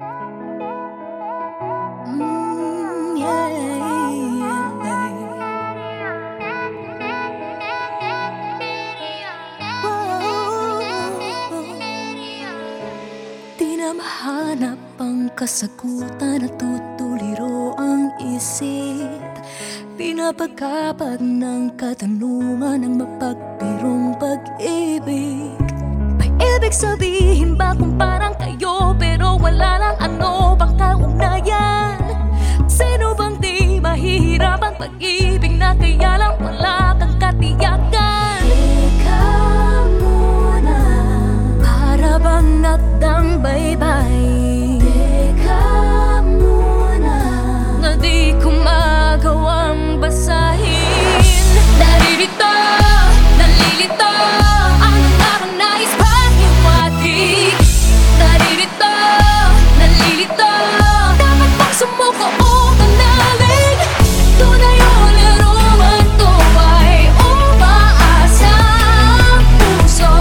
Di na mahanap ang kasagutan at tutuliro ang isip. Pinapagkapag ng katanungan ng mapagbirong pag-ibig. May ibig sabihin ba kung parang kayo pero wala lang, ano bang kaugnayan? Sino bang di mahihirapang pag-ibig na kaya lang wala kang katiyakan? Teka muna, para bang nakdang baybay? Teka muna, na di ko magawang basahin. Naririto, nalilito, ang aking nais pahiwatig. Naririto, nalilito, dapat bang sumuko o manalig? Tunay o laruan to ay umaasa ang puso.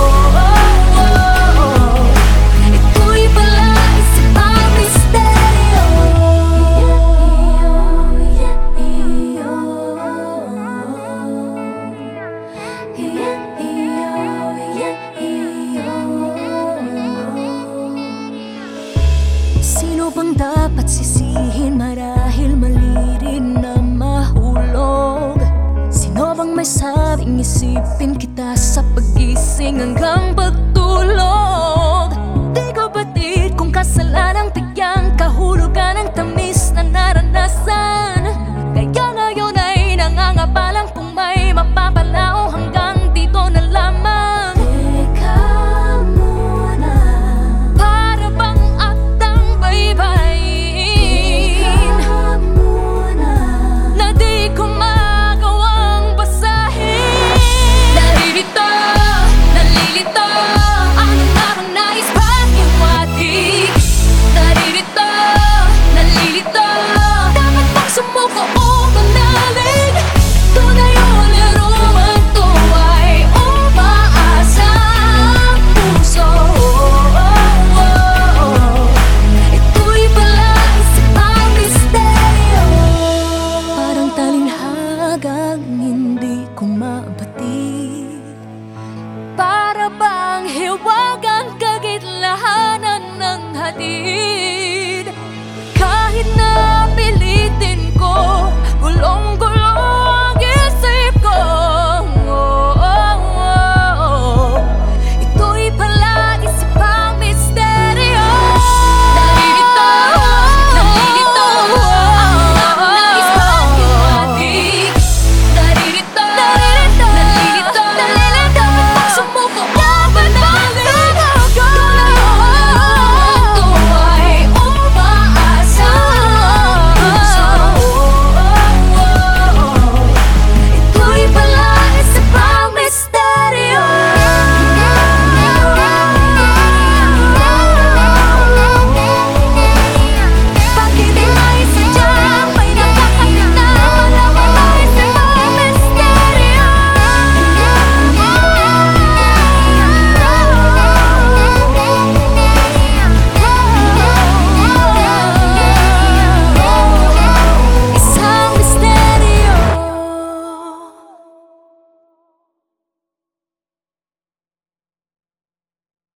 Ito'y pala isip ang misteryo. Sino bang dapat sisihin marahil mali rin na mahulog? Sino bang may sabing isipin kita sa pagising hanggang pagtulog? Di ko batid kung kasalanang tigyang kahulugan ng tamis na naranasan. Kaya ngayon ay nangangabalang kung may mapapalao hanggang dito na lamang. Teka muna, para bang akdang baybayin? Teka muna, na di ko magawang basahin. Naririto, nalilito, ang aking nais pahiwatig. Naririto, nalilito, dapat bang sumuko o manalig? Tunay o laruan to ay umaasa ang puso. Ito'y pala isip ang misteryo. Parang talinhagang hindi ko mabatid. Para bang hiwagang kagitlahanan ng hati.